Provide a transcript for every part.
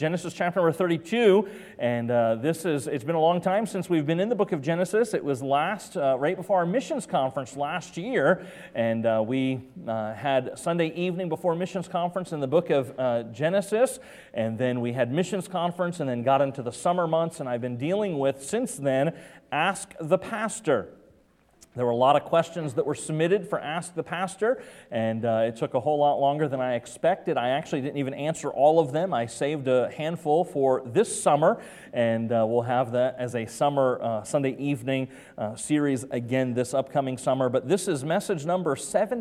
Genesis chapter number 32, and it's been a long time since we've been in the book of Genesis. It was right before our missions conference last year, and we had Sunday evening before missions conference in the book of Genesis, and then we had missions conference, and then got into the summer months, and I've been dealing with, since then, Ask the Pastor. There were a lot of questions that were submitted for Ask the Pastor, and it took a whole lot longer than I expected. I actually didn't even answer all of them. I saved a handful for this summer, and we'll have that as a summer Sunday evening series again this upcoming summer. But this is message number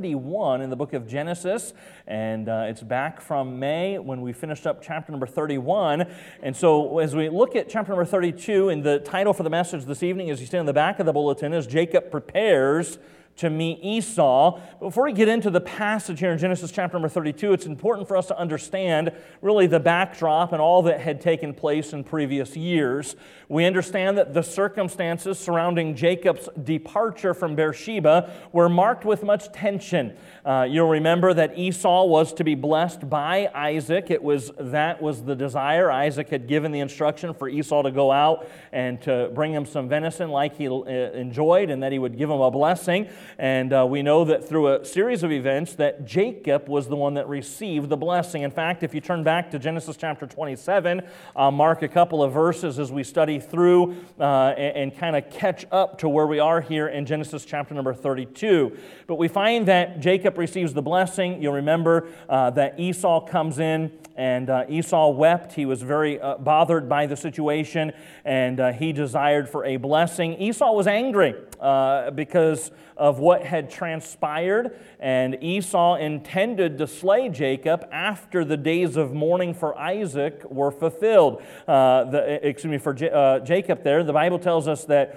71 in the book of Genesis, and it's back from May when we finished up chapter number 31. And so as we look at chapter number 32, and the title for the message this evening, as you see in the back of the bulletin, is Jacob Prepares to meet Esau. Before we get into the passage here in Genesis chapter number 32, it's important for us to understand really the backdrop and all that had taken place in previous years. We understand that the circumstances surrounding Jacob's departure from Beersheba were marked with much tension. You'll remember that Esau was to be blessed by Isaac. That was the desire. Isaac had given the instruction for Esau to go out and to bring him some venison like he enjoyed, and that he would give him a blessing. And we know that through a series of events that Jacob was the one that received the blessing. In fact, if you turn back to Genesis chapter 27, I'll mark a couple of verses as we study through and kind of catch up to where we are here in Genesis chapter number 32. But we find that Jacob receives the blessing. You'll remember that Esau comes in, and Esau wept. He was very bothered by the situation, and he desired for a blessing. Esau was angry because of what had transpired, and Esau intended to slay Jacob after the days of mourning for Isaac were fulfilled. For Jacob there, the Bible tells us that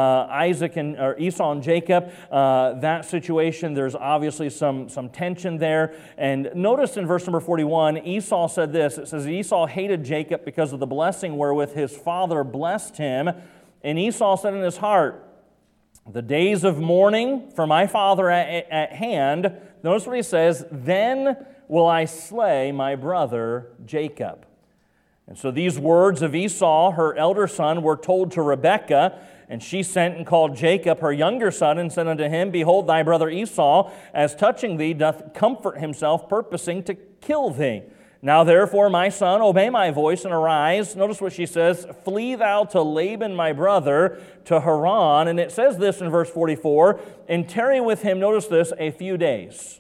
Esau and Jacob, that situation, there's obviously some tension there. And notice in verse number 41, Esau said this. It says, Esau hated Jacob because of the blessing wherewith his father blessed him. And Esau said in his heart, the days of mourning for my father at hand, notice what he says, then will I slay my brother Jacob. And so these words of Esau, her elder son, were told to Rebekah, and she sent and called Jacob, her younger son, and said unto him, behold, thy brother Esau, as touching thee, doth comfort himself, purposing to kill thee. Now therefore, my son, obey my voice and arise. Notice what she says, flee thou to Laban my brother, to Haran. And it says this in verse 44, and tarry with him, notice this, a few days,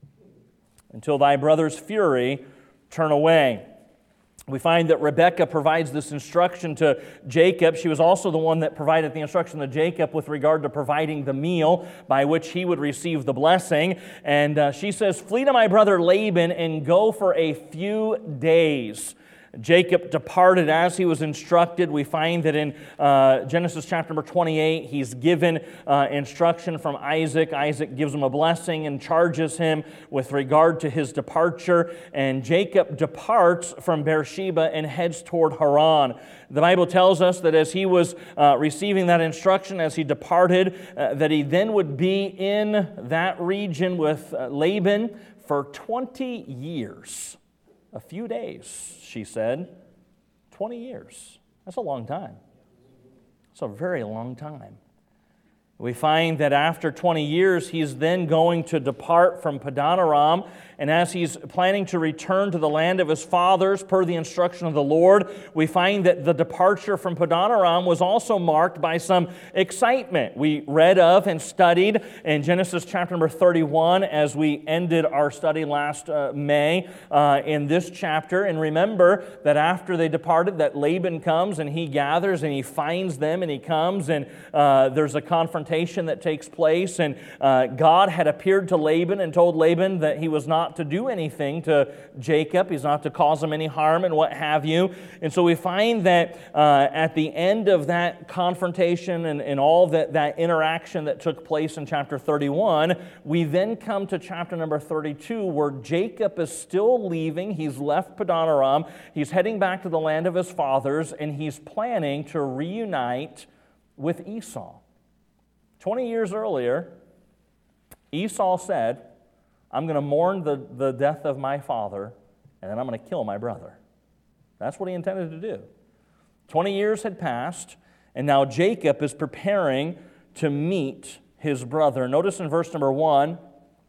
until thy brother's fury turn away. We find that Rebekah provides this instruction to Jacob. She was also the one that provided the instruction to Jacob with regard to providing the meal by which he would receive the blessing. And she says, flee to my brother Laban and go for a few days. Jacob departed as he was instructed. We find that in Genesis chapter number 28, he's given instruction from Isaac. Isaac gives him a blessing and charges him with regard to his departure. And Jacob departs from Beersheba and heads toward Haran. The Bible tells us that as he was receiving that instruction, as he departed, that he then would be in that region with Laban for 20 years. A few days, she said. 20 years. That's a long time. It's a very long time. We find that after 20 years, he's then going to depart from Padan Aram, and as he's planning to return to the land of his fathers per the instruction of the Lord, we find that the departure from Padan Aram was also marked by some excitement. We read of and studied in Genesis chapter number 31 as we ended our study last May in this chapter. And remember that after they departed, that Laban comes and he gathers and he finds them and he comes and there's a confrontation that takes place, and God had appeared to Laban and told Laban that he was not to do anything to Jacob. He's not to cause him any harm and what have you. And so we find that at the end of that confrontation and all that interaction that took place in chapter 31, we then come to chapter number 32 where Jacob is still leaving. He's left Padan Aram. He's heading back to the land of his fathers, and he's planning to reunite with Esau. 20 years earlier, Esau said, I'm going to mourn the death of my father, and then I'm going to kill my brother. That's what he intended to do. 20 years had passed, and now Jacob is preparing to meet his brother. Notice in verse number 1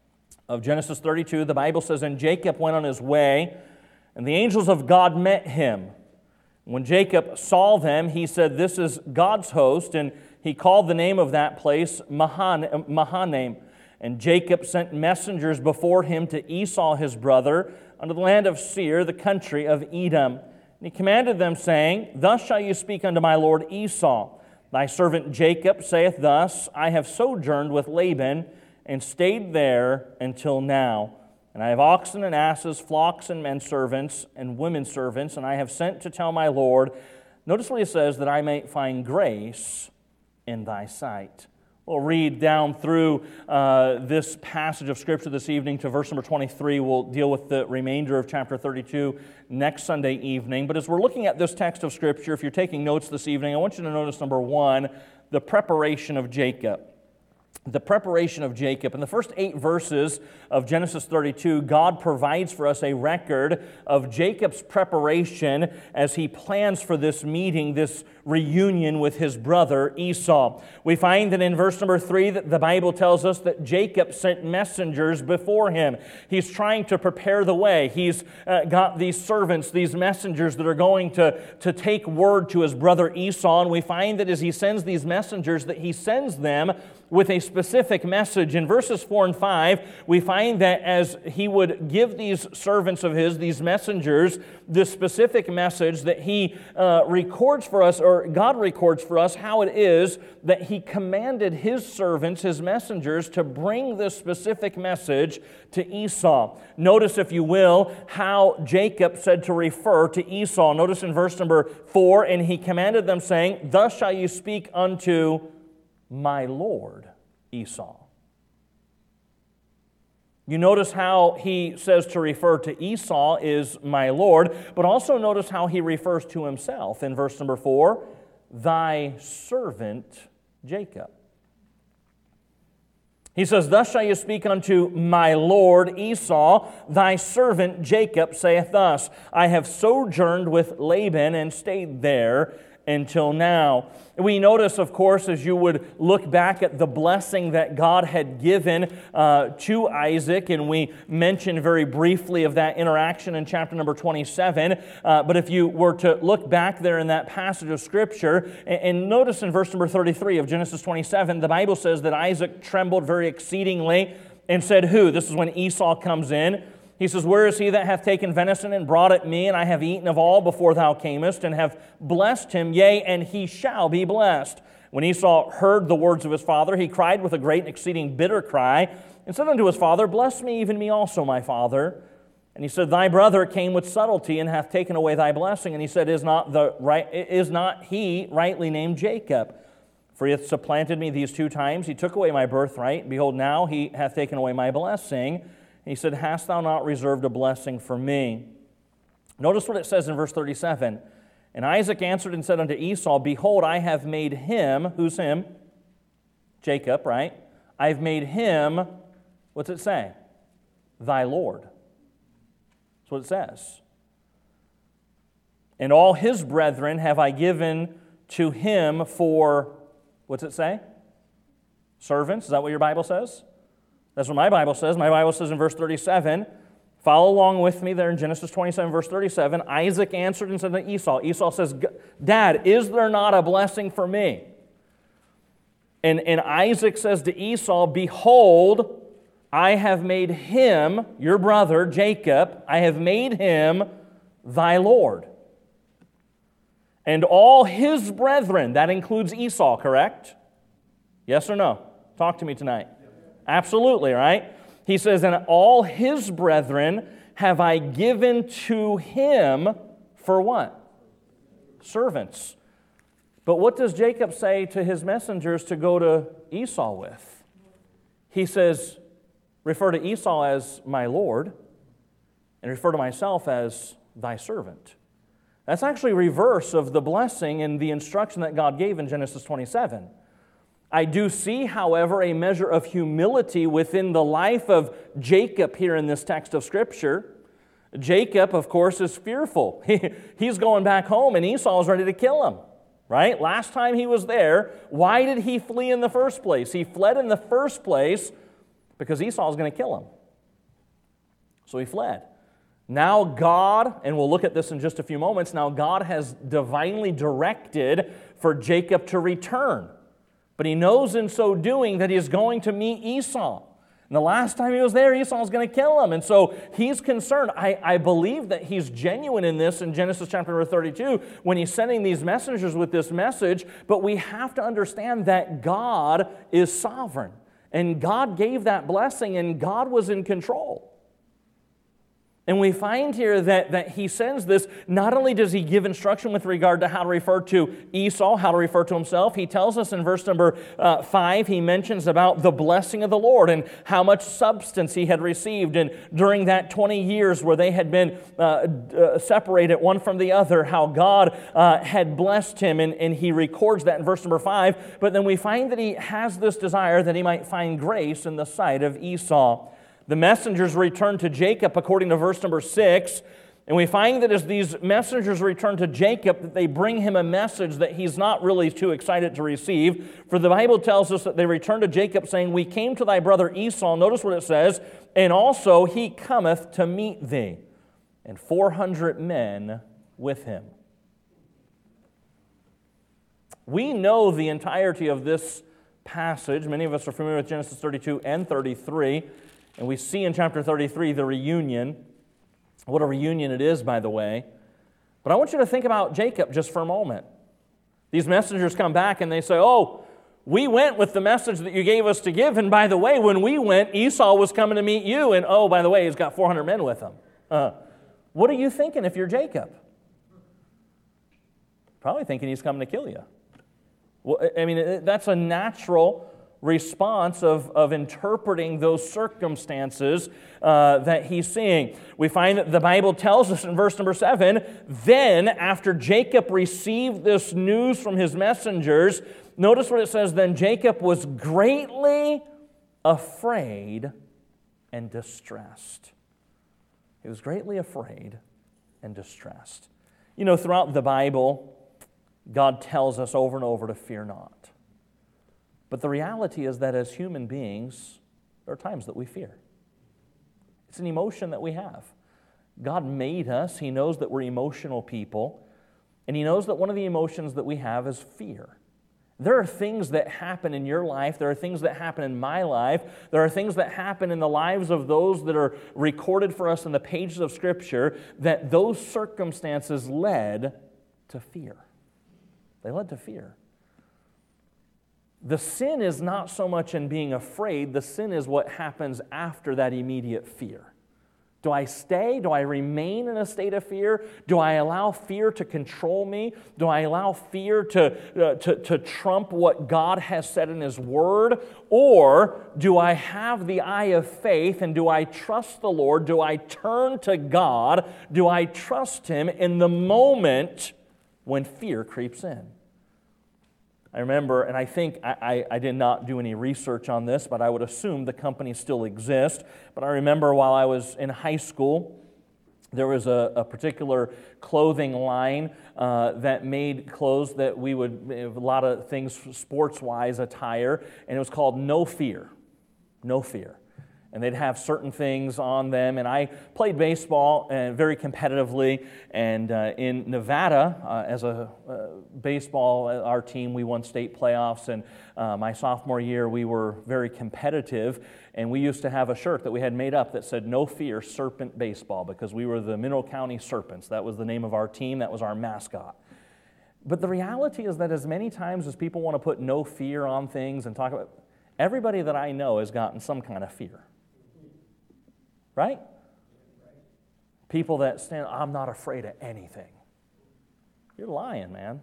of Genesis 32, the Bible says, "And Jacob went on his way, and the angels of God met him. When Jacob saw them, he said, 'This is God's host,' and he called the name of that place Mahanaim. And Jacob sent messengers before him to Esau his brother unto the land of Seir, the country of Edom. And he commanded them, saying, 'Thus shall you speak unto my lord Esau. Thy servant Jacob saith thus, I have sojourned with Laban, and stayed there until now. And I have oxen and asses, flocks and men servants, and women servants, and I have sent to tell my Lord,'" notice what he says, "that I may find grace in thy sight." We'll read down through this passage of Scripture this evening to verse number 23. We'll deal with the remainder of chapter 32 next Sunday evening. But as we're looking at this text of Scripture, if you're taking notes this evening, I want you to notice, number 1, the preparation of Jacob. The preparation of Jacob. In the first 8 verses of Genesis 32, God provides for us a record of Jacob's preparation as he plans for this meeting, this reunion with his brother Esau. We find that in verse number 3 that the Bible tells us that Jacob sent messengers before him. He's trying to prepare the way. He's got these servants, these messengers that are going to take word to his brother Esau, and we find that as he sends these messengers, that he sends them with a specific message. In verses 4 and 5, we find that as he would give these servants of his, these messengers, this specific message, that he records for us, or God records for us, how it is that he commanded his servants, his messengers, to bring this specific message to Esau. Notice, if you will, how Jacob said to refer to Esau. Notice in verse number 4, "And he commanded them, saying, Thus shall you speak unto my lord Esau." You notice how he says to refer to Esau is my lord, but also notice how he refers to himself in verse number 4, "Thy servant Jacob." He says, "Thus shall you speak unto my lord Esau, thy servant Jacob saith thus, I have sojourned with Laban and stayed there until now." We notice, of course, as you would look back at the blessing that God had given to Isaac, and we mentioned very briefly of that interaction in chapter number 27, but if you were to look back there in that passage of Scripture, and notice in verse number 33 of Genesis 27, the Bible says that Isaac trembled very exceedingly and said, "Who?" This is when Esau comes in. He says, "Where is he that hath taken venison and brought it me? And I have eaten of all before thou camest, and have blessed him, yea, and he shall be blessed." When Esau heard the words of his father, he cried with a great and exceeding bitter cry, and said unto his father, "Bless me, even me also, my father." And he said, "Thy brother came with subtlety, and hath taken away thy blessing." And he said, Is not he rightly named Jacob? For he hath supplanted me these 2 times. He took away my birthright. Behold, now he hath taken away my blessing. He said, "Hast thou not reserved a blessing for me?" Notice what it says in verse 37. "And Isaac answered and said unto Esau, Behold, I have made him," who's him? Jacob, right? "I've made him," what's it say? "Thy Lord." That's what it says. "And all his brethren have I given to him for," what's it say? "Servants." Is that what your Bible says? That's what my Bible says. My Bible says in verse 37, follow along with me there in Genesis 27, verse 37, "Isaac answered and said to Esau," Esau says, "Dad, is there not a blessing for me?" And Isaac says to Esau, "Behold, I have made him," your brother Jacob, "I have made him thy Lord. And all his brethren," that includes Esau, correct? Yes or no? Talk to me tonight. Absolutely, right? He says, "And all his brethren have I given to him," for what? Servants. But what does Jacob say to his messengers to go to Esau with? He says, refer to Esau as my Lord, and refer to myself as thy servant. That's actually reverse of the blessing and the instruction that God gave in Genesis 27. I do see, however, a measure of humility within the life of Jacob here in this text of Scripture. Jacob, of course, is fearful. He's going back home, and Esau's ready to kill him, right? Last time he was there, why did he flee in the first place? He fled in the first place because Esau was going to kill him. So he fled. Now God, and we'll look at this in just a few moments, now God has divinely directed for Jacob to return. But he knows in so doing that he is going to meet Esau. And the last time he was there, Esau was going to kill him. And so he's concerned. I believe that he's genuine in this in Genesis chapter 32 when he's sending these messengers with this message. But we have to understand that God is sovereign. And God gave that blessing, and God was in control. And we find here that he sends this, not only does he give instruction with regard to how to refer to Esau, how to refer to himself, he tells us in verse number 5, he mentions about the blessing of the Lord and how much substance he had received. And during that 20 years where they had been separated one from the other, how God had blessed him, and he records that in verse number 5. But then we find that he has this desire that he might find grace in the sight of Esau. The messengers return to Jacob according to verse number 6, and we find that as these messengers return to Jacob, that they bring him a message that he's not really too excited to receive. For the Bible tells us that they return to Jacob saying, "We came to thy brother Esau," notice what it says, "and also he cometh to meet thee, and 400 men with him." We know the entirety of this passage. Many of us are familiar with Genesis 32 and 33. And we see in chapter 33 the reunion. What a reunion it is, by the way. But I want you to think about Jacob just for a moment. These messengers come back and they say, "Oh, we went with the message that you gave us to give. And by the way, when we went, Esau was coming to meet you. And oh, by the way, he's got 400 men with him." What are you thinking if you're Jacob? Probably thinking he's coming to kill you. Well, I mean, that's a natural response of interpreting those circumstances that he's seeing. We find that the Bible tells us in verse number 7, then after Jacob received this news from his messengers, notice what it says, then Jacob was greatly afraid and distressed. He was greatly afraid and distressed. You know, throughout the Bible, God tells us over and over to fear not. But the reality is that as human beings, there are times that we fear. It's an emotion that we have. God made us. He knows that we're emotional people. And He knows that one of the emotions that we have is fear. There are things that happen in your life. There are things that happen in my life. There are things that happen in the lives of those that are recorded for us in the pages of Scripture that those circumstances led to fear. They led to fear. The sin is not so much in being afraid. The sin is what happens after that immediate fear. Do I stay? Do I remain in a state of fear? Do I allow fear to control me? Do I allow fear to trump what God has said in His Word? Or do I have the eye of faith and do I trust the Lord? Do I turn to God? Do I trust Him in the moment when fear creeps in? I remember, and I think I did not do any research on this, but I would assume the company still exists. But I remember while I was in high school, there was a particular clothing line that made clothes that we would, a lot of things sports-wise attire, and it was called No Fear. No Fear. And they'd have certain things on them. And I played baseball very competitively. And in Nevada, as a baseball, our team, we won state playoffs. And my sophomore year, we were very competitive. And we used to have a shirt that we had made up that said, "No Fear, Serpent Baseball," because we were the Mineral County Serpents. That was the name of our team. That was our mascot. But the reality is that as many times as people want to put no fear on things and talk about, everybody that I know has gotten some kind of fear. Right? People that stand, "I'm not afraid of anything." You're lying, man.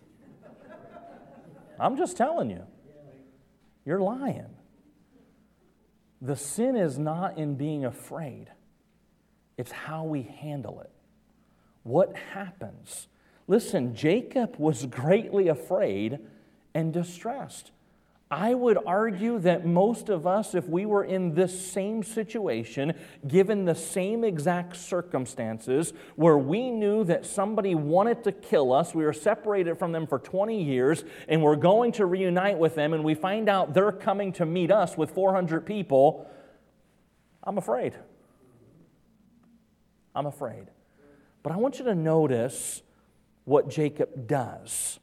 I'm just telling you. You're lying. The sin is not in being afraid. It's how we handle it. What happens? Listen, Jacob was greatly afraid and distressed. I would argue that most of us, if we were in this same situation, given the same exact circumstances, where we knew that somebody wanted to kill us, we were separated from them for 20 years, and we're going to reunite with them, and we find out they're coming to meet us with 400 people, I'm afraid. I'm afraid. But I want you to notice what Jacob does.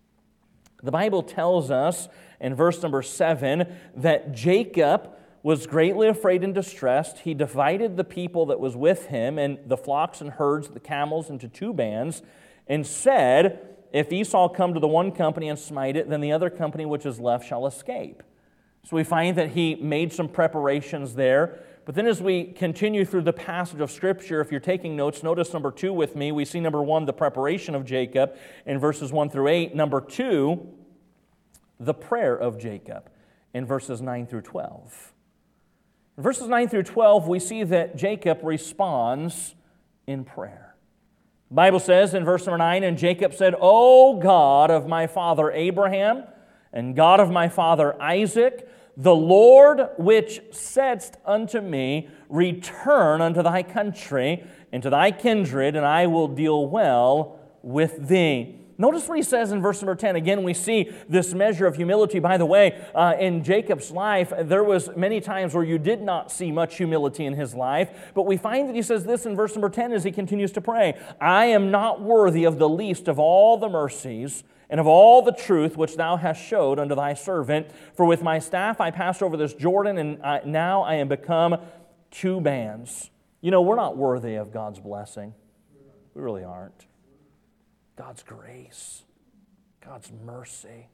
The Bible tells us in verse number 7 that Jacob was greatly afraid and distressed. He divided the people that was with him and the flocks and herds, the camels, into 2 bands, and said, if Esau come to the one company and smite it, then the other company which is left shall escape. So we find that he made some preparations there. But then as we continue through the passage of Scripture, if you're taking notes, notice number 2 with me. We see number 1, the preparation of Jacob in verses 1 through 8. Number 2, the prayer of Jacob in verses 9 through 12. In verses 9 through 12, we see that Jacob responds in prayer. The Bible says in verse number 9, and Jacob said, O God of my father Abraham, and God of my father Isaac, the Lord which saidst unto me, return unto thy country and to thy kindred, and I will deal well with thee. Notice what he says in verse number 10. Again, we see this measure of humility. By the way, in Jacob's life, there was many times where you did not see much humility in his life, but we find that he says this in verse number 10 as he continues to pray, I am not worthy of the least of all the mercies and of all the truth which thou hast showed unto thy servant. For with my staff I passed over this Jordan, and now I am become 2 bands. You know, we're not worthy of God's blessing. We really aren't. God's grace, God's mercy.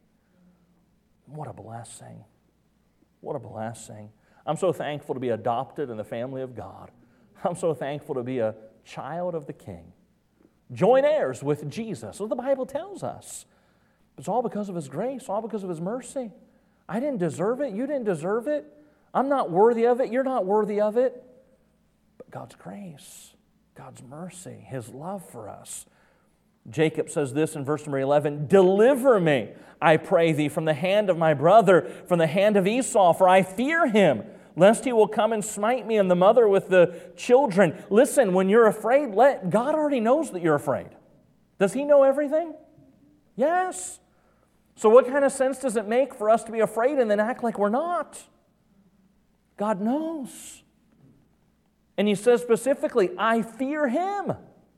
What a blessing. What a blessing. I'm so thankful to be adopted in the family of God. I'm so thankful to be a child of the King. Joint heirs with Jesus. That's what the Bible tells us. It's all because of His grace, all because of His mercy. I didn't deserve it. You didn't deserve it. I'm not worthy of it. You're not worthy of it. But God's grace, God's mercy, His love for us. Jacob says this in verse number 11, deliver me, I pray thee, from the hand of my brother, from the hand of Esau, for I fear him, lest he will come and smite me and the mother with the children. Listen, when you're afraid, God already knows that you're afraid. Does He know everything? Yes. So what kind of sense does it make for us to be afraid and then act like we're not? God knows. And He says specifically, I fear Him.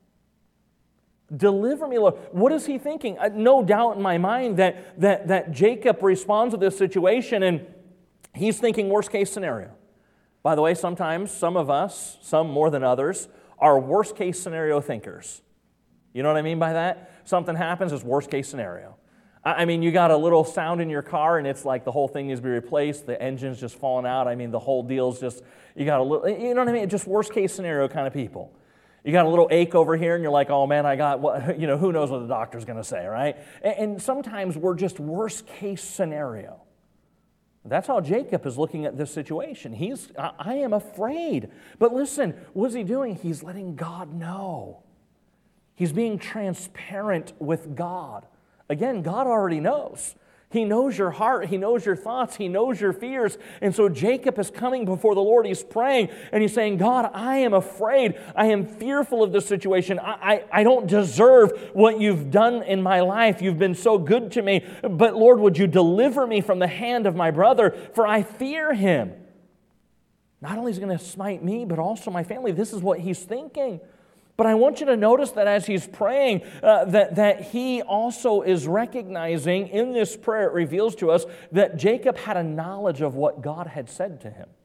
Deliver me, Lord. What is he thinking? No doubt in my mind that Jacob responds to this situation and he's thinking worst case scenario. By the way, sometimes some of us, some more than others, are worst case scenario thinkers. You know what I mean by that? Something happens, it's worst case scenario. I mean, you got a little sound in your car and it's like the whole thing needs to be replaced, the engine's just falling out. I mean, the whole deal's just, you got a little, you know what I mean? Just worst case scenario kind of people. You got a little ache over here and you're like, oh man, I got, what, you know, who knows what the doctor's going to say, right? And sometimes we're just worst case scenario. That's how Jacob is looking at this situation. I am afraid. But listen, what is he doing? He's letting God know. He's being transparent with God. Again, God already knows. He knows your heart. He knows your thoughts. He knows your fears. And so Jacob is coming before the Lord. He's praying and he's saying, God, I am afraid. I am fearful of this situation. I don't deserve what you've done in my life. You've been so good to me. But Lord, would you deliver me from the hand of my brother? For I fear him. Not only is he going to smite me, but also my family. This is what he's thinking. But I want you to notice that as he's praying, that he also is recognizing in this prayer, it reveals to us that Jacob had a knowledge of what God had said to him.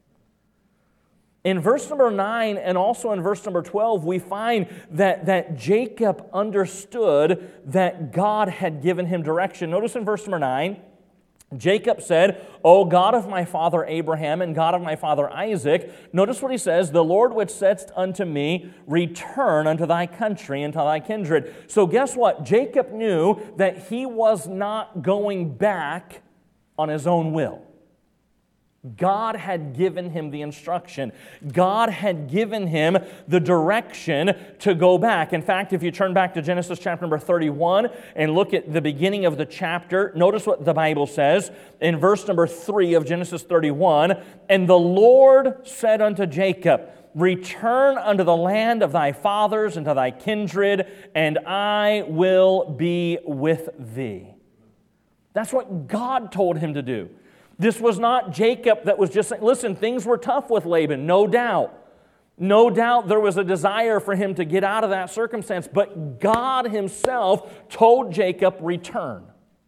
In verse number 9 and also in verse number 12, we find that Jacob understood that God had given him direction. Notice in verse number 9, Jacob said, O God of my father Abraham and God of my father Isaac, notice what he says, the Lord which saidst unto me, return unto thy country and to thy kindred. So guess what? Jacob knew that he was not going back on his own will. God had given him the instruction. God had given him the direction to go back. In fact, if you turn back to Genesis chapter number 31 and look at the beginning of the chapter, notice what the Bible says in verse number 3 of Genesis 31. And the Lord said unto Jacob, Return unto the land of thy fathers and to thy kindred, and I will be with thee. That's what God told him to do. This was not Jacob that was just saying, listen, things were tough with Laban, no doubt. No doubt there was a desire for him to get out of that circumstance, but God himself told Jacob, return.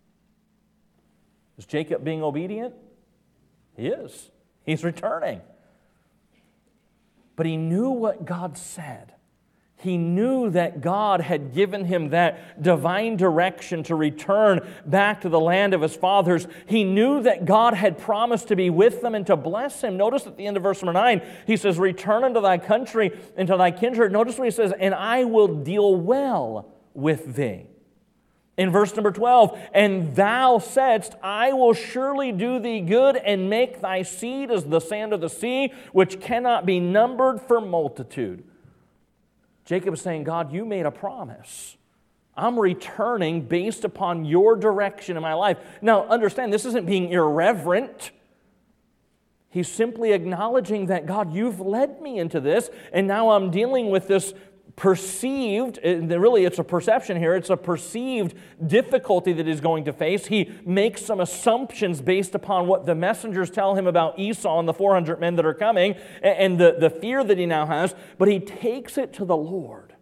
Is Jacob being obedient? He is. He's returning. But he knew what God said. He knew that God had given him that divine direction to return back to the land of his fathers. He knew that God had promised to be with them and to bless him. Notice at the end of verse number 9, he says, Return unto thy country and to thy kindred. Notice what he says, and I will deal well with thee. In verse number 12, and thou saidst, I will surely do thee good and make thy seed as the sand of the sea, which cannot be numbered for multitude. Jacob is saying, God, you made a promise. I'm returning based upon your direction in my life. Now, understand, this isn't being irreverent. He's simply acknowledging that, God, you've led me into this, and now I'm dealing with this perceived, really it's a perception here, it's a perceived difficulty that he's going to face. He makes some assumptions based upon what the messengers tell him about Esau and the 400 men that are coming, and the fear that he now has, but he takes it to the Lord.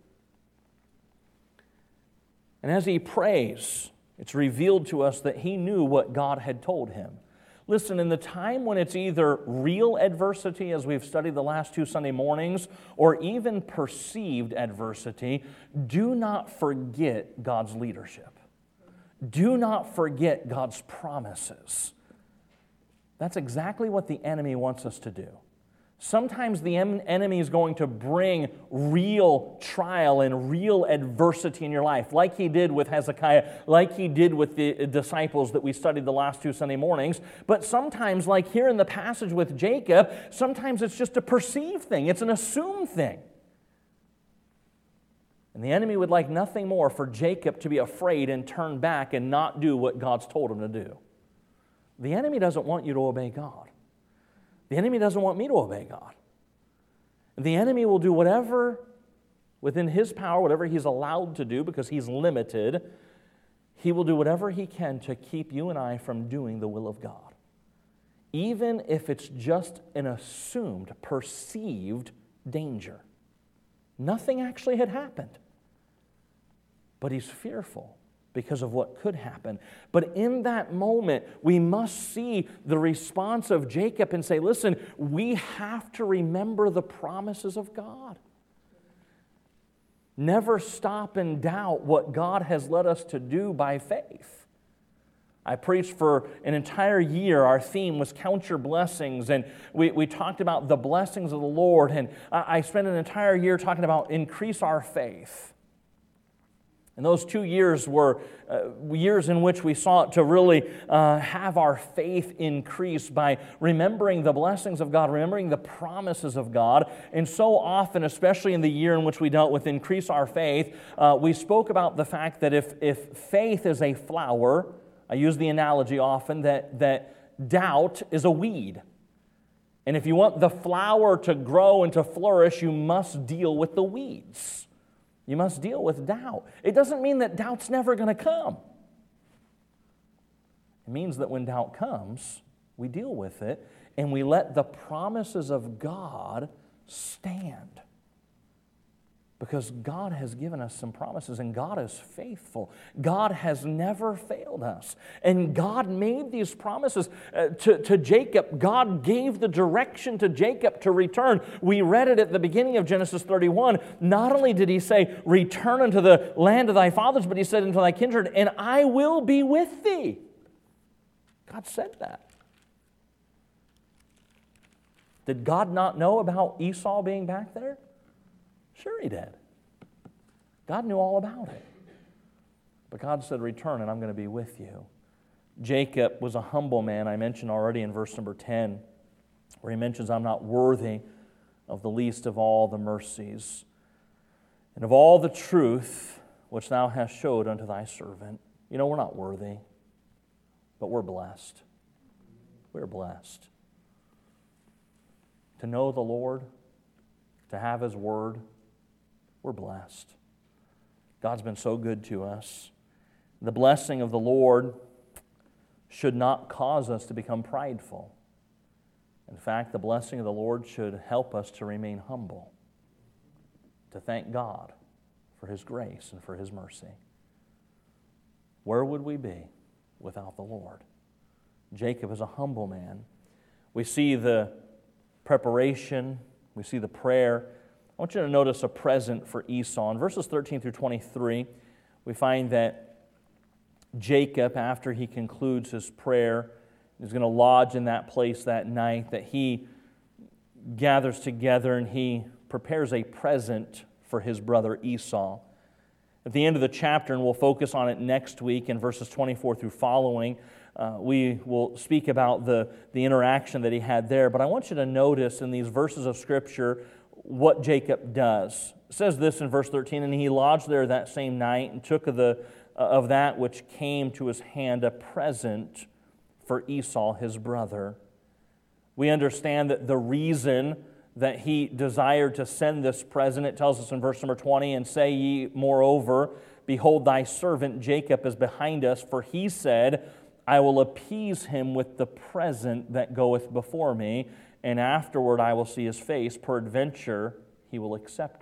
And as he prays, it's revealed to us that he knew what God had told him. Listen, in the time when it's either real adversity, as we've studied the last 2 Sunday mornings, or even perceived adversity, do not forget God's leadership. Do not forget God's promises. That's exactly what the enemy wants us to do. Sometimes the enemy is going to bring real trial and real adversity in your life, like he did with Hezekiah, like he did with the disciples that we studied the last 2 Sunday mornings. But sometimes, like here in the passage with Jacob, sometimes it's just a perceived thing. It's an assumed thing. And the enemy would like nothing more for Jacob to be afraid and turn back and not do what God's told him to do. The enemy doesn't want you to obey God. The enemy doesn't want me to obey God. The enemy will do whatever within his power, whatever he's allowed to do because he's limited. He will do whatever he can to keep you and I from doing the will of God. Even if it's just an assumed, perceived danger. Nothing actually had happened. But he's fearful because of what could happen. But in that moment, we must see the response of Jacob and say, listen, we have to remember the promises of God. Never stop and doubt what God has led us to do by faith. I preached for an entire year. Our theme was Count Your Blessings, and we talked about the blessings of the Lord, and I spent an entire year talking about increase our faith. And those 2 years were years in which we sought to really have our faith increase by remembering the blessings of God, remembering the promises of God. And so often, especially in the year in which we dealt with increase our faith, we spoke about the fact that if faith is a flower, I use the analogy often that doubt is a weed. And if you want the flower to grow and to flourish, you must deal with the weeds. You must deal with doubt. It doesn't mean that doubt's never going to come. It means that when doubt comes, we deal with it and we let the promises of God stand. Because God has given us some promises and God is faithful. God has never failed us. And God made these promises to Jacob. God gave the direction to Jacob to return. We read it at the beginning of Genesis 31. Not only did he say, return unto the land of thy fathers, but he said, unto thy kindred, and I will be with thee. God said that. Did God not know about Esau being back there? Sure he did. God knew all about it. But God said, return and I'm going to be with you. Jacob was a humble man, I mentioned already in verse number 10. where he mentions, I'm not worthy of the least of all the mercies, and of all the truth which thou hast showed unto thy servant. You know, we're not worthy, but we're blessed. We're blessed. To know the Lord, to have His Word, we're blessed. God's been so good to us. The blessing of the Lord should not cause us to become prideful. In fact, the blessing of the Lord should help us to remain humble, to thank God for His grace and for His mercy. Where would we be without the Lord? Jacob is a humble man. We see the preparation, we see the prayer. I want you to notice a present for Esau. In verses 13 through 23, we find that Jacob, after he concludes his prayer, is going to lodge in that place that night, that he gathers together and he prepares a present for his brother Esau. At the end of the chapter, and we'll focus on it next week in verses 24 through following, we will speak about the interaction that he had there. But I want you to notice in these verses of Scripture what Jacob does. It says this in verse 13, and he lodged there that same night and took of that which came to his hand a present for Esau his brother. We understand that the reason that he desired to send this present, it tells us in verse number 20, and say ye moreover, behold, thy servant Jacob is behind us, for he said, I will appease him with the present that goeth before me, and afterward I will see his face. Peradventure he will accept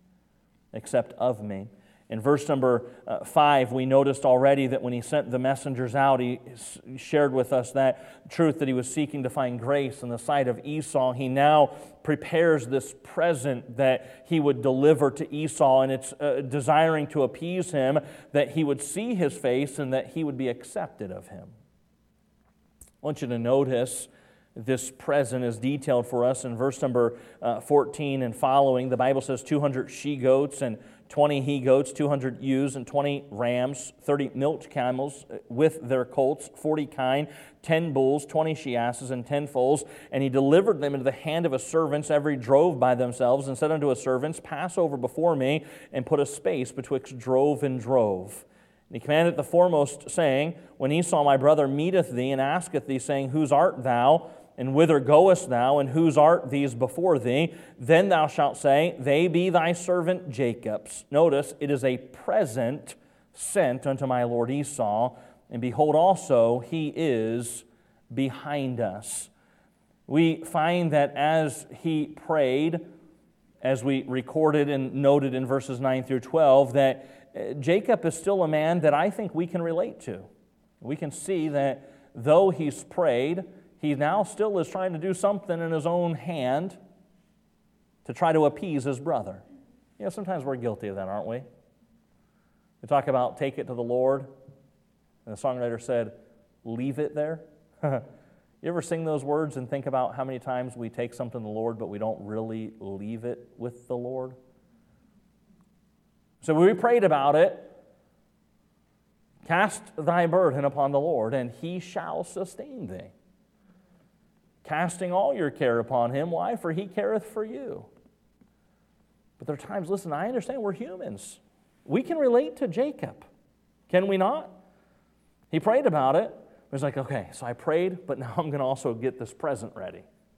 of me. In verse number 5, we noticed already that when he sent the messengers out, he shared with us that truth that he was seeking to find grace in the sight of Esau. He now prepares this present that he would deliver to Esau, and it's desiring to appease him, that he would see his face and that he would be accepted of him. I want you to notice this present is detailed for us in verse number 14 and following. The Bible says 200 she-goats and 20 he-goats, 200 ewes and 20 rams, 30 milch camels with their colts, 40 kine, 10 bulls, 20 she-asses, and 10 foals. And he delivered them into the hand of his servants, every drove by themselves, and said unto his servants, Pass over before me, and put a space betwixt drove and drove. And he commanded the foremost, saying, When Esau my brother meeteth thee, and asketh thee, saying, Whose art thou? And whither goest thou, and whose art these before thee? Then thou shalt say, They be thy servant Jacob's. Notice, it is a present sent unto my lord Esau, and behold also, he is behind us. We find that as he prayed, as we recorded and noted in verses 9 through 12, that Jacob is still a man that I think we can relate to. We can see that though he's prayed, he now still is trying to do something in his own hand to try to appease his brother. You know, sometimes we're guilty of that, aren't we? We talk about take it to the Lord, and the songwriter said, leave it there. You ever sing those words and think about how many times we take something to the Lord, but we don't really leave it with the Lord? So we prayed about it. Cast thy burden upon the Lord, and He shall sustain thee. Casting all your care upon Him. Why? For He careth for you. But there are times, listen, I understand we're humans. We can relate to Jacob. Can we not? He prayed about it. He was like, okay, so I prayed, but now I'm going to also get this present ready.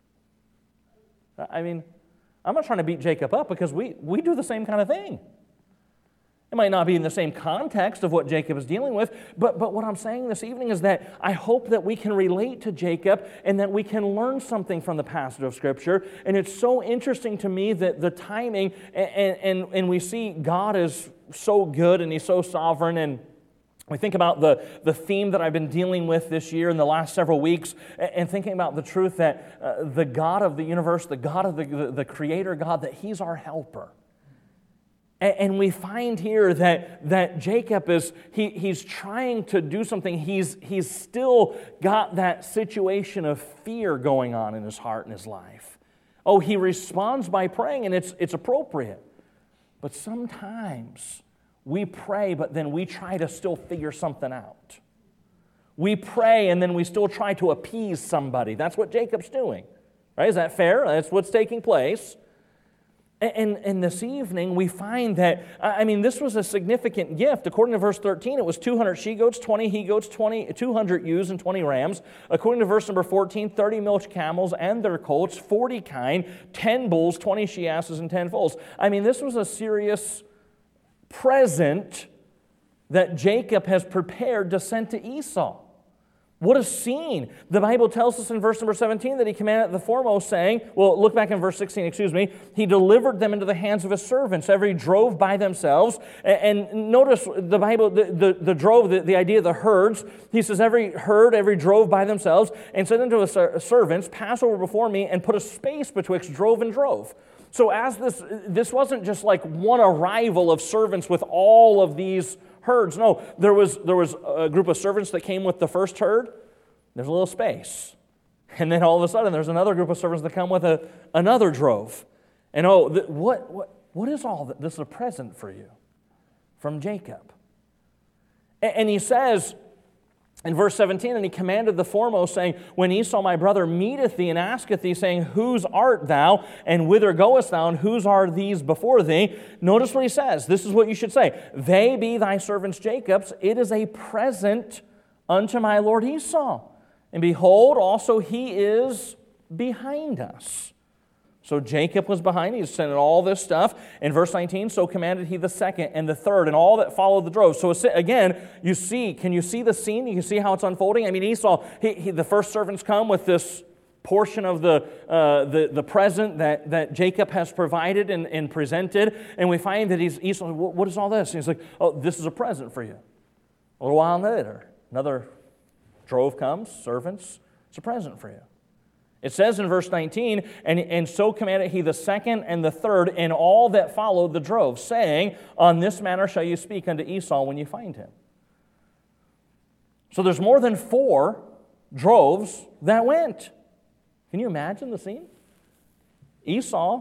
I mean, I'm not trying to beat Jacob up because we do the same kind of thing. It might not be in the same context of what Jacob is dealing with, but what I'm saying this evening is that I hope that we can relate to Jacob and that we can learn something from the passage of Scripture. And it's so interesting to me that the timing, and we see God is so good and He's so sovereign, and we think about the theme that I've been dealing with this year in the last several weeks, and thinking about the truth that the God of the universe, the God of the Creator God, that He's our helper. And we find here that Jacob he's trying to do something. He's still got that situation of fear going on in his heart and his life. Oh, he responds by praying, and it's appropriate. But sometimes we pray, but then we try to still figure something out. We pray, and then we still try to appease somebody. That's what Jacob's doing. Right? Is that fair? That's what's taking place. And this evening, we find that, this was a significant gift. According to verse 13, it was 200 she-goats, 20 he-goats, 200 ewes, and 20 rams. According to verse number 14, 30 milch camels and their colts, 40 kine, 10 bulls, 20 she-asses, and 10 foals. This was a serious present that Jacob has prepared to send to Esau. What a scene. The Bible tells us in verse number 17 that he commanded the foremost, saying, well, look back in verse 16, he delivered them into the hands of his servants. Every drove by themselves. And notice the Bible, the drove, the idea of the herds. He says, every herd, every drove by themselves, and said unto his servants, pass over before me, and put a space betwixt drove and drove. So as this wasn't just like one arrival of servants with all of these herds. No, there was a group of servants that came with the first herd. There's a little space. And then all of a sudden, there's another group of servants that come with another drove. And what is all that? This is a present for you from Jacob. And he says in verse 17, and he commanded the foremost, saying, when Esau my brother meeteth thee and asketh thee, saying, whose art thou, and whither goest thou, and whose are these before thee? Notice what he says. This is what you should say. They be thy servants Jacob's. It is a present unto my lord Esau. And behold, also he is behind us. So Jacob was behind. He's sending all this stuff. In verse 19, so commanded he the second and the third and all that followed the drove. So again, can you see the scene? You can see how it's unfolding? Esau, the first servants come with this portion of the present that Jacob has provided and presented. And we find that Esau, what is all this? And he's like, oh, this is a present for you. A little while later, another drove comes, servants, it's a present for you. It says in verse 19, and so commanded he the second and the third and all that followed the drove, saying, on this manner shall you speak unto Esau when you find him. So there's more than 4 droves that went. Can you imagine the scene? Esau,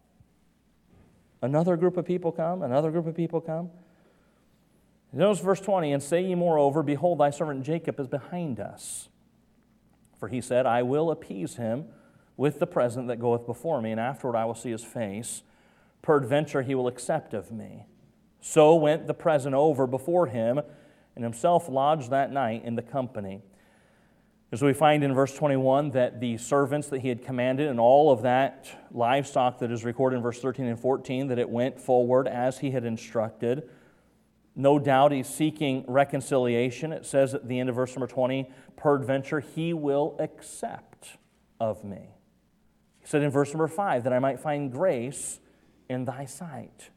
another group of people come, another group of people come. Notice verse 20, and say ye moreover, behold, thy servant Jacob is behind us. For he said, I will appease him with the present that goeth before me, and afterward I will see his face. Peradventure he will accept of me. So went the present over before him, and himself lodged that night in the company. As we find in verse 21 that the servants that he had commanded and all of that livestock that is recorded in verse 13 and 14, that it went forward as he had instructed. No doubt he's seeking reconciliation. It says at the end of verse number 20, peradventure he will accept of me. He said in verse number 5, that I might find grace in thy sight.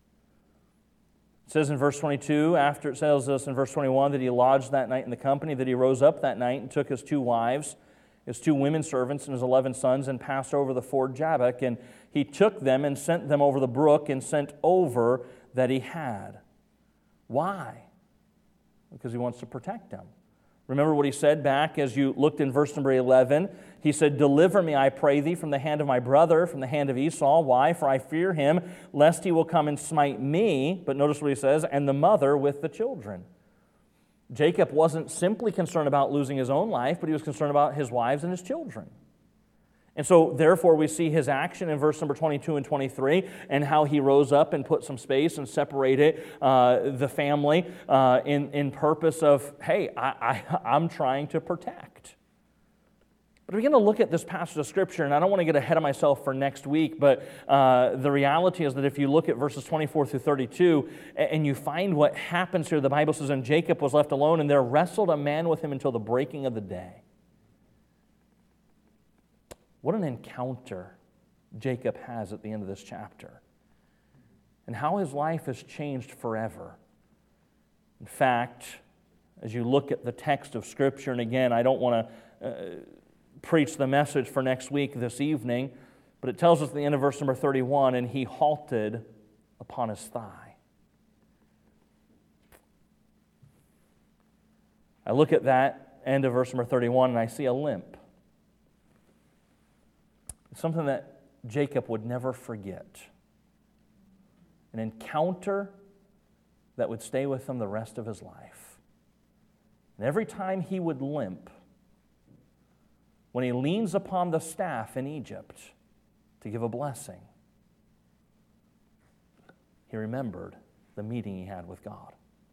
It says in verse 22, after it tells us in verse 21 that he lodged that night in the company, that he rose up that night and took his 2 wives, his 2 women servants, and his 11 sons, and passed over the ford Jabbok. And he took them and sent them over the brook and sent over that he had. Why? Because he wants to protect them. Remember what he said back as you looked in verse number 11? He said, deliver me, I pray thee, from the hand of my brother, from the hand of Esau. Why? For I fear him, lest he will come and smite me. But notice what he says, and the mother with the children. Jacob wasn't simply concerned about losing his own life, but he was concerned about his wives and his children. And so, therefore, we see his action in verse number 22 and 23 and how he rose up and put some space and separated the family in purpose of, hey, I'm trying to protect. But we're going to look at this passage of Scripture, and I don't want to get ahead of myself for next week, but the reality is that if you look at verses 24 through 32 and you find what happens here, the Bible says, and Jacob was left alone, and there wrestled a man with him until the breaking of the day. What an encounter Jacob has at the end of this chapter, and how his life has changed forever. In fact, as you look at the text of Scripture, and again, I don't want to preach the message for next week this evening, but it tells us at the end of verse number 31, and he halted upon his thigh. I look at that end of verse number 31, and I see a limp. Something that Jacob would never forget. An encounter that would stay with him the rest of his life. And every time he would limp, when he leans upon the staff in Egypt to give a blessing, he remembered the meeting he had with God.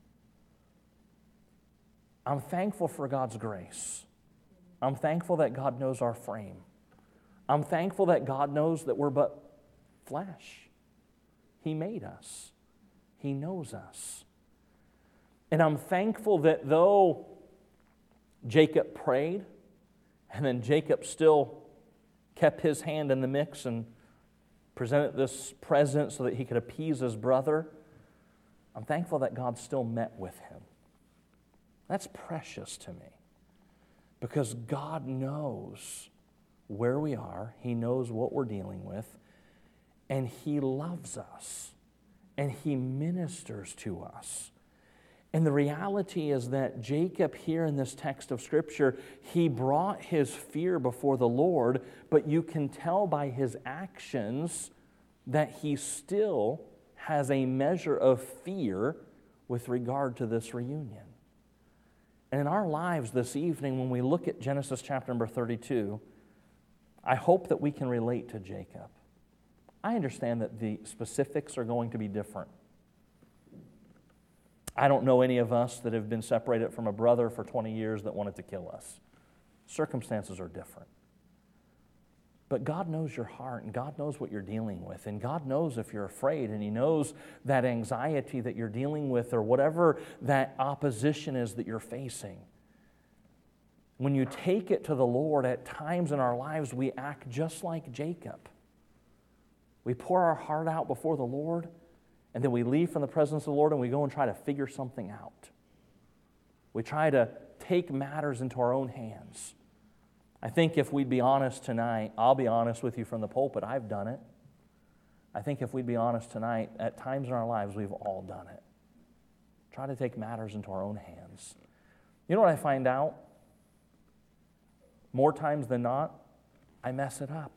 I'm thankful for God's grace. I'm thankful that God knows our frame. I'm thankful that God knows that we're but flesh. He made us. He knows us. And I'm thankful that though Jacob prayed, and then Jacob still kept his hand in the mix and presented this present so that he could appease his brother, I'm thankful that God still met with him. That's precious to me because God knows where we are. He knows what we're dealing with, and He loves us, and He ministers to us. And the reality is that Jacob here in this text of Scripture, he brought his fear before the Lord, but you can tell by his actions that he still has a measure of fear with regard to this reunion. And in our lives this evening, when we look at Genesis chapter number 32, I hope that we can relate to Jacob. I understand that the specifics are going to be different. I don't know any of us that have been separated from a brother for 20 years that wanted to kill us. Circumstances are different. But God knows your heart, and God knows what you're dealing with, and God knows if you're afraid, and He knows that anxiety that you're dealing with or whatever that opposition is that you're facing. When you take it to the Lord, at times in our lives we act just like Jacob. We pour our heart out before the Lord, and then we leave from the presence of the Lord and we go and try to figure something out. We try to take matters into our own hands. I think if we'd be honest tonight, I'll be honest with you from the pulpit, I've done it. I think if we'd be honest tonight, at times in our lives we've all done it. Try to take matters into our own hands. You know what I find out? More times than not, I mess it up.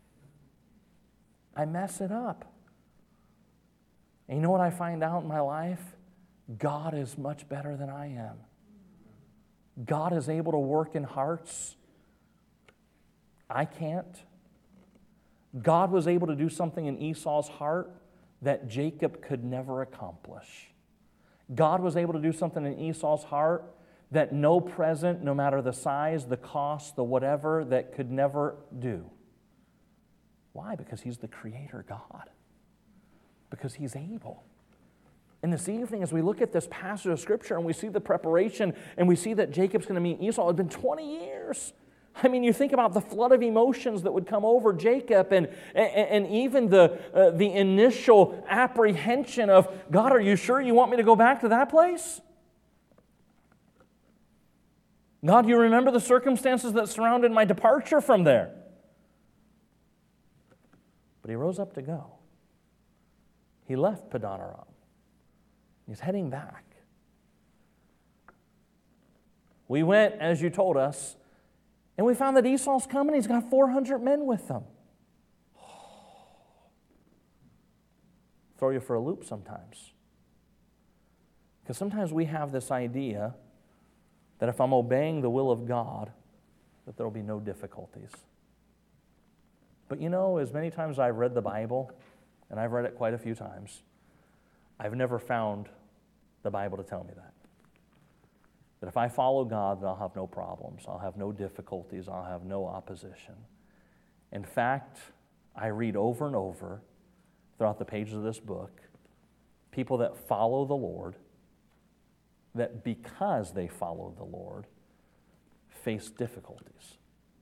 I mess it up. And you know what I find out in my life? God is much better than I am. God is able to work in hearts. I can't. God was able to do something in Esau's heart that Jacob could never accomplish. God was able to do something in Esau's heart that no present, no matter the size, the cost, the whatever, that could never do. Why? Because He's the Creator God. Because He's able. And this evening, as we look at this passage of Scripture and we see the preparation and we see that Jacob's going to meet Esau, it's been 20 years. I mean, you think about the flood of emotions that would come over Jacob and even the initial apprehension of, God, are you sure you want me to go back to that place? God, you remember the circumstances that surrounded my departure from there? But he rose up to go. He left Paddan Aram. He's heading back. We went, as you told us, and we found that Esau's coming. He's got 400 men with him. Throw you for a loop sometimes. Because sometimes we have this idea that if I'm obeying the will of God, that there will be no difficulties. But you know, as many times I've read the Bible, and I've read it quite a few times, I've never found the Bible to tell me that. That if I follow God, then I'll have no problems, I'll have no difficulties, I'll have no opposition. In fact, I read over and over throughout the pages of this book, people that follow the Lord, that because they follow the Lord, face difficulties.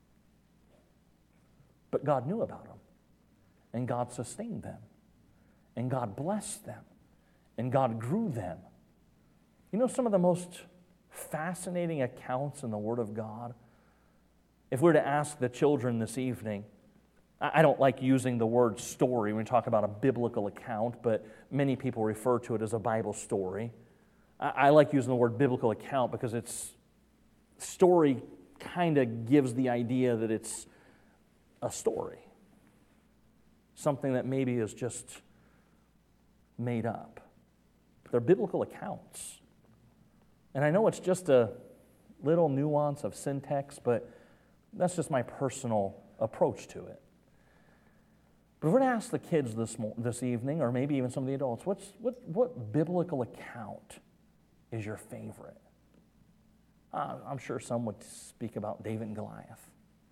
But God knew about them, and God sustained them, and God blessed them, and God grew them. You know some of the most fascinating accounts in the Word of God? If we were to ask the children this evening, I don't like using the word story when we talk about a biblical account, but many people refer to it as a Bible story. I like using the word biblical account because story kind of gives the idea that it's a story. Something that maybe is just made up. But they're biblical accounts. And I know it's just a little nuance of syntax, but That's just my personal approach to it. But we're going to ask the kids this evening, or maybe even some of the adults, what biblical account is your favorite? I'm sure some would speak about David and Goliath.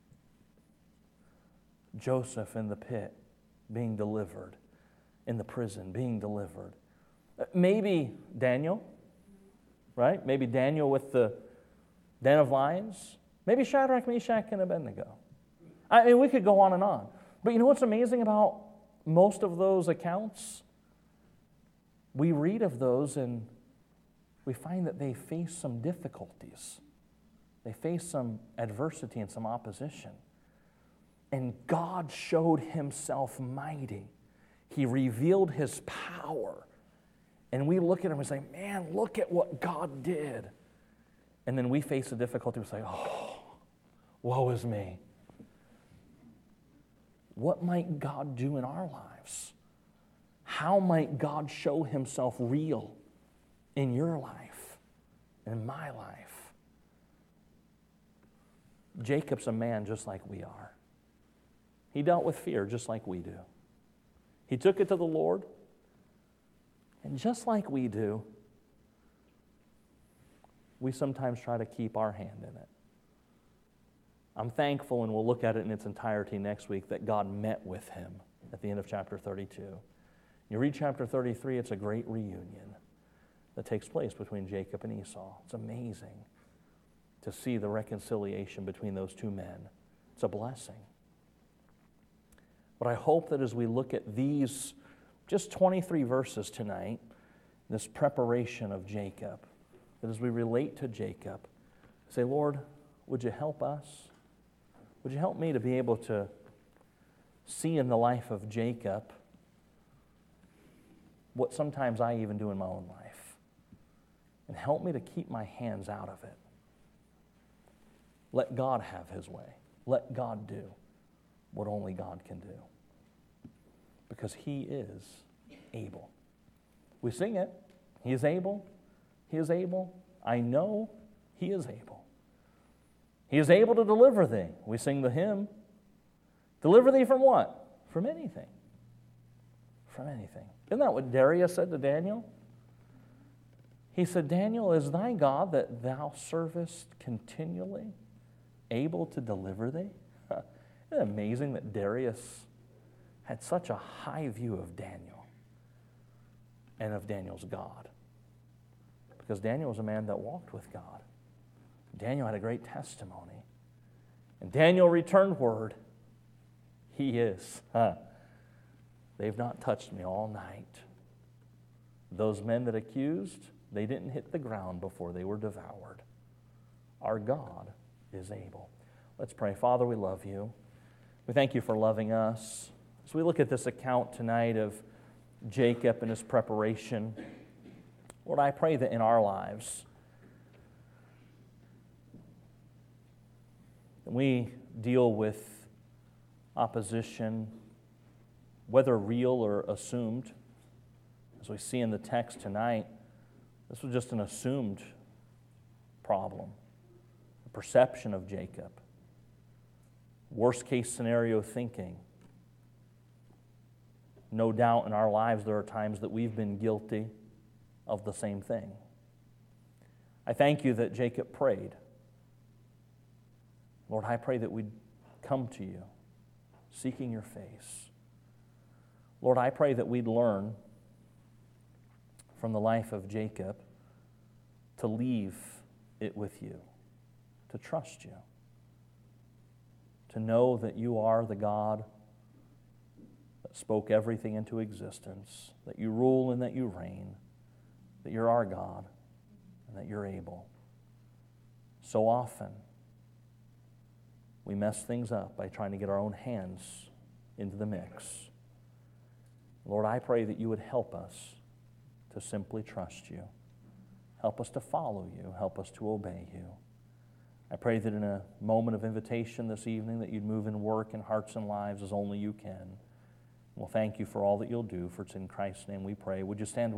Joseph in the pit being delivered, in the prison being delivered. Maybe Daniel, right? Maybe Daniel with the den of lions. Maybe Shadrach, Meshach, and Abednego. I mean, we could go on and on. But you know what's amazing about most of those accounts? We read of those and we find that they face some difficulties. They face some adversity and some opposition. And God showed himself mighty. He revealed his power. And we look at him and say, man, look at what God did. And then we face a difficulty. We say, oh, woe is me. What might God do in our lives? How might God show himself real in your life, in my life? Jacob's a man just like we are. He dealt with fear just like we do. He took it to the Lord, and just like we do, we sometimes try to keep our hand in it. I'm thankful, and we'll look at it in its entirety next week, that God met with him at the end of chapter 32. You read chapter 33, it's a great reunion that takes place between Jacob and Esau. It's amazing to see the reconciliation between those two men. It's a blessing. But I hope that as we look at these just 23 verses tonight, this preparation of Jacob, that as we relate to Jacob, say, Lord, would you help us? Would you help me to be able to see in the life of Jacob what sometimes I even do in my own life? And help me to keep my hands out of it. Let God have his way. Let God do what only God can do. Because he is able. We sing it. He is able. He is able. I know he is able. He is able to deliver thee. We sing the hymn. Deliver thee from what? From anything. From anything. Isn't that what Darius said to Daniel? He said, Daniel, is thy God that thou servest continually able to deliver thee? Isn't it amazing that Darius had such a high view of Daniel and of Daniel's God? Because Daniel was a man that walked with God. Daniel had a great testimony. And Daniel returned word. He is. They've not touched me all night. Those men that accused, they didn't hit the ground before they were devoured. Our God is able. Let's pray. Father, we love you. We thank you for loving us. As we look at this account tonight of Jacob and his preparation, Lord, I pray that in our lives, we deal with opposition, whether real or assumed. As we see in the text tonight, this was just an assumed problem, a perception of Jacob, worst case scenario thinking. No doubt in our lives there are times that we've been guilty of the same thing. I thank you that Jacob prayed. Lord, I pray that we'd come to you, seeking your face. Lord, I pray that we'd learn from the life of Jacob to leave it with you, to trust you, to know that you are the God that spoke everything into existence, that you rule and that you reign, that you're our God and that you're able. So often, we mess things up by trying to get our own hands into the mix. Lord, I pray that you would help us to simply trust you. Help us to follow you. Help us to obey you. I pray that in a moment of invitation this evening that you'd move and work in hearts and lives as only you can. Well, thank you for all that you'll do, for it's in Christ's name we pray. Would you stand